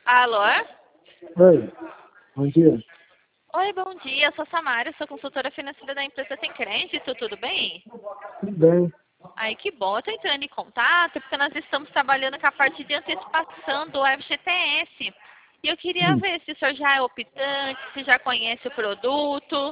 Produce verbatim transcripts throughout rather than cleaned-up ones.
Alô? Oi, bom dia. Oi, bom dia. Eu sou Samara, sou consultora financeira da empresa Tem Crédito, tudo bem? Tudo bem. Ai, que bom. Eu tô entrando em contato porque nós estamos trabalhando com a parte de antecipação do F G T S. E eu queria Hum. ver se o senhor já é optante, se já conhece o produto.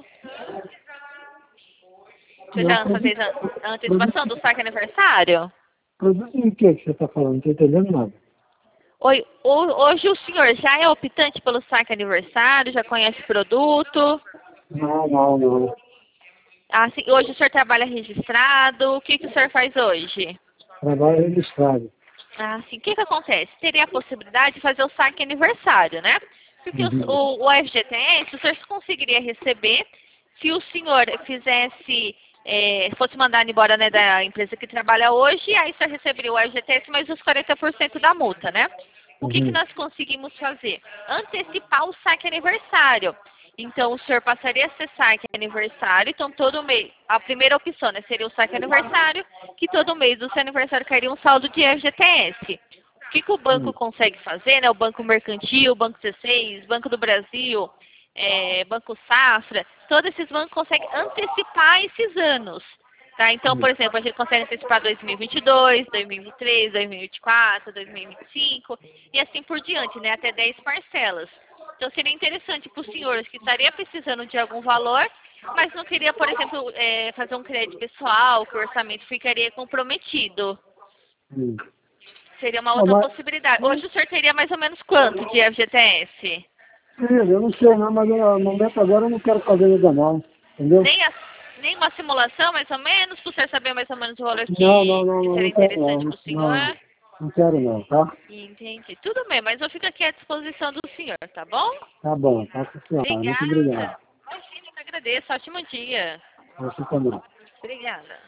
Você Não, já produto, fez a a antecipação produto, do saque aniversário? produto de que que você está falando? Não estou entendendo nada. Oi, ho- hoje o senhor já é optante pelo saque aniversário, já conhece o produto? Não, não, não. Ah, sim, hoje o senhor trabalha registrado, o que, que o senhor faz hoje? Trabalho registrado. Ah, sim, o que, que acontece? Teria a possibilidade de fazer o saque aniversário, né? Porque o, Uhum. o, o F G T S, o senhor conseguiria receber se o senhor fizesse, eh, fosse mandado embora, né, da empresa que trabalha hoje, aí o senhor receberia o F G T S mais os quarenta por cento da multa, né? O que, que Uhum. nós conseguimos fazer? Antecipar o saque aniversário. Então, o senhor passaria a ser saque aniversário, então todo mês, a primeira opção, né, seria o saque aniversário, que todo mês do seu aniversário cairia um saldo de F G T S. O que, que o banco Uhum. consegue fazer, né? O Banco Mercantil, o Banco C seis, Banco do Brasil, é, Banco Safra, todos esses bancos conseguem antecipar esses anos. Tá? Então, por Uhum. exemplo, a gente consegue antecipar dois mil e vinte e dois, dois mil e vinte e três, dois mil e vinte e quatro, dois mil e vinte e cinco e assim por diante, né? Até dez parcelas. Então, seria interessante para os senhores que estaria precisando de algum valor, mas não queria, por exemplo, é, fazer um crédito pessoal, que o orçamento ficaria comprometido. Uhum. Seria uma Ah, outra mas, possibilidade. Hoje o senhor teria mais ou menos quanto de F G T S? filho, eu não sei não, mas eu, no momento agora eu não quero fazer nada não. Entendeu? Nem, a, nem uma simulação, mais ou menos, para o senhor saber mais ou menos o valor Não, não, que, não, que não, seria não quero interessante não. para o Não, senhor? não quero não, tá? Entendi. Tudo bem, mas eu fico aqui à disposição do senhor, tá bom? Tá bom, tá, senhora. Muito obrigado. Obrigada. Imagina, eu que agradeço. Ótimo dia. Você também. Obrigada.